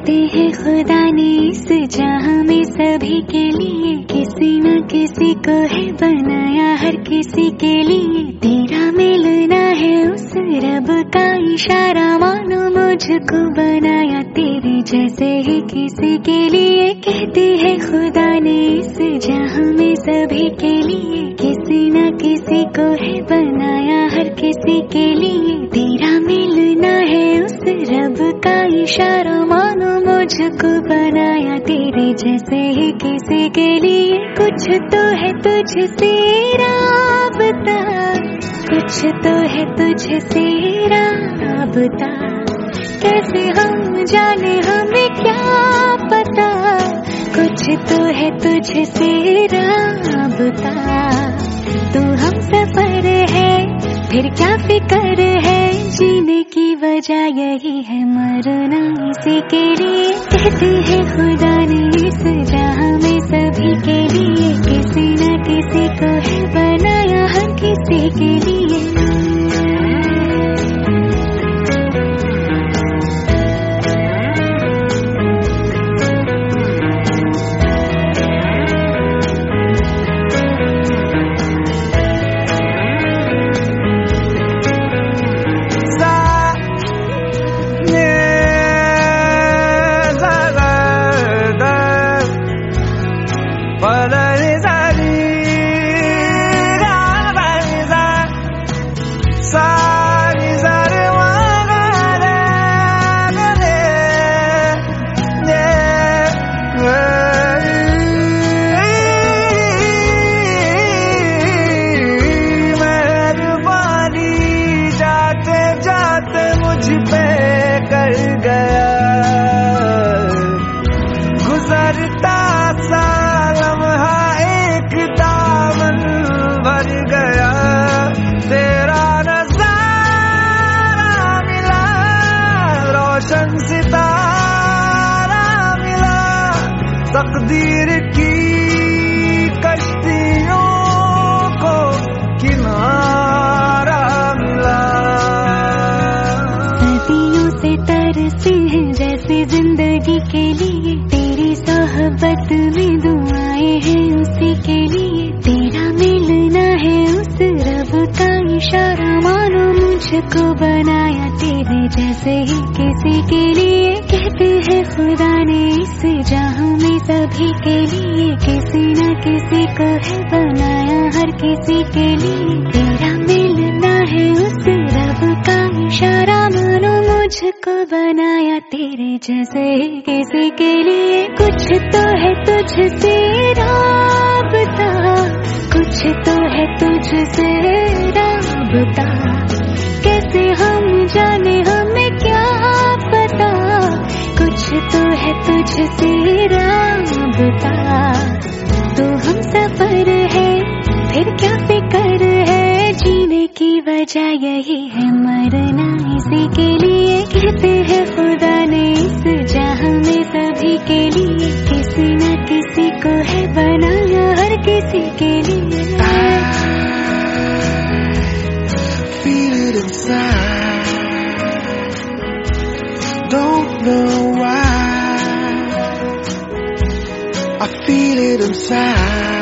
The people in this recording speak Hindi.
कहते हैं खुदा ने इस जहां में सभी के लिए किसी न किसी को है बनाया, हर किसी के लिए तेरा मिलना है उस रब का इशारा, मानो मुझको बनाया तेरे जैसे ही किसी के लिए। कहते हैं खुदा ने इस जहां में सभी के लिए किसी न किसी को है बनाया, हर किसी के लिए तेरा मिलना है उस रब का इशारा, मानो मुझको बनाया तेरे जैसे ही किसी के लिए। कुछ तो है तुझसे राबता, कुछ तो है तुझसे राबता, कैसे हम जाने हमें क्या पता। कुछ तो है तुझसे राबता, तू हम सफर है फिर क्या फिक्र है, जीने की वजह यही है मरना इसी के लिए। कहते हैं खुदा ने इस जहां में सभी के लिए किसी न किसी को है बनाया, हर किसी के लिए। गुजरता सा लम्हा एक दामन भर गया, तेरा नजारा मिला, रोशन सितारा मिला, तकदीर की कश्तियों को किनारा मिला। सदियों से तरसे हैं जैसे जिंदगी के लिए, तेरी सोहबत में दुआएं हैं उसी के लिए, तेरा मिलना है उस रब का इशारा, मानो मुझको बनाया तेरे जैसे ही किसी के लिए। कहते हैं खुदा ने इस जहां में सभी के लिए किसी न किसी को है बनाया, हर किसी के लिए तेरा मिलना है उस रब का इशारा, मानो मुझको बनाया तेरे जैसे ही किसी के लिए। कुछ तो है तुझसे राबता, कुछ तो है तुझसे राबता, कैसे हम जाने हमें क्या पता। कुछ तो है तुझसे राबता, तो हम सफर है फिर क्या फिक्र है, जीने की वजह यही है मरना इसी के लिए। कहते हैं खुदा ने इस जहां में सभी के लिए किसी न किसी को है बनाया, हर किसी के लिए। Feel it inside, don't know why, I feel it inside.